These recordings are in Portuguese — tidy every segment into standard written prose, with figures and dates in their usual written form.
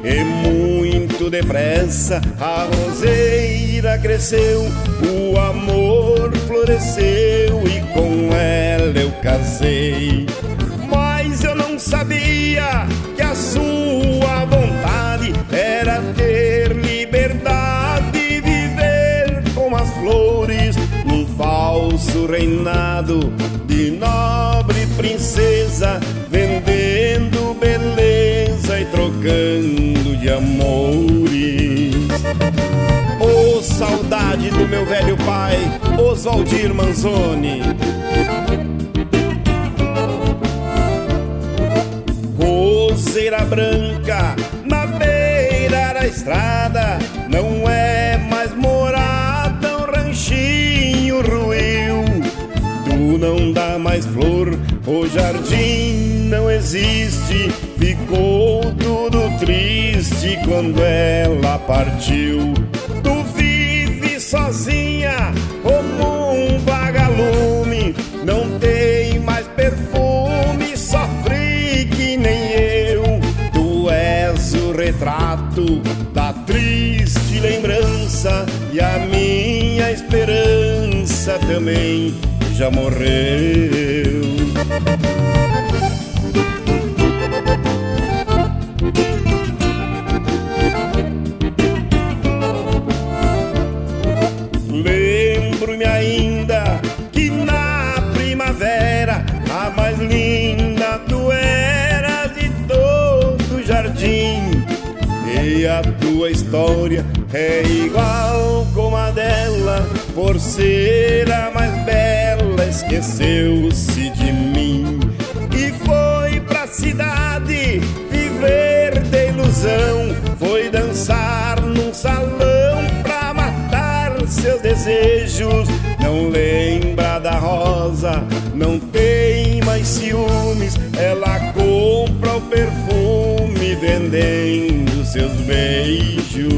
E muito depressa a roseira cresceu, o amor floresceu e com ela eu casei. Mas eu não sabia que a sua vontade era ter liberdade e viver com as flores num falso reinado de nobre princesa, vendendo beleza e trocando de amores. Oh, saudade do meu velho pai, Oswaldir Manzoni. Roseira branca na beira da estrada, não é mais morada, um ranchinho ruiu. Tu não dá mais flor, o jardim não existe, ficou tudo triste quando ela partiu. Tu vive sozinha como um vagalume, não tem mais perfume, sofre que nem eu. Tu és o retrato da triste lembrança e a minha esperança também já morreu. Lembro-me ainda que na primavera a mais linda tu eras de todo o jardim, e a tua história é igual como a dela, por ser a mais bela esqueceu-se de mim e foi pra cidade viver de ilusão, foi dançar num salão pra matar seus desejos. Não lembra da rosa, não tem mais ciúmes, ela compra o perfume vendendo seus beijos.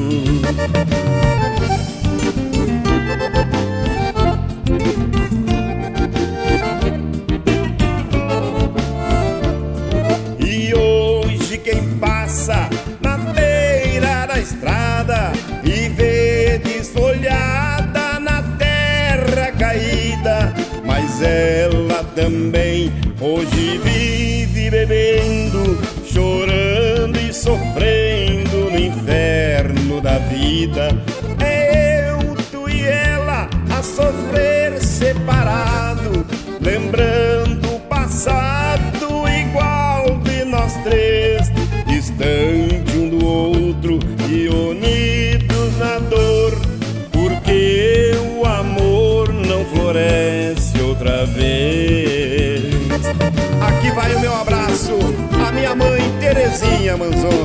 E hoje quem passa na beira da estrada e vê desfolhada na terra caída, mas ela também hoje vive bebendo, chorando e sofrendo no inferno da vida. É eu, tu e ela a sofrer separado, lembrando o passado igual de nós três, distante um do outro e unidos na dor, porque o amor não floresce outra vez. Aqui vai o meu abraço à minha mãe Terezinha Manzoni.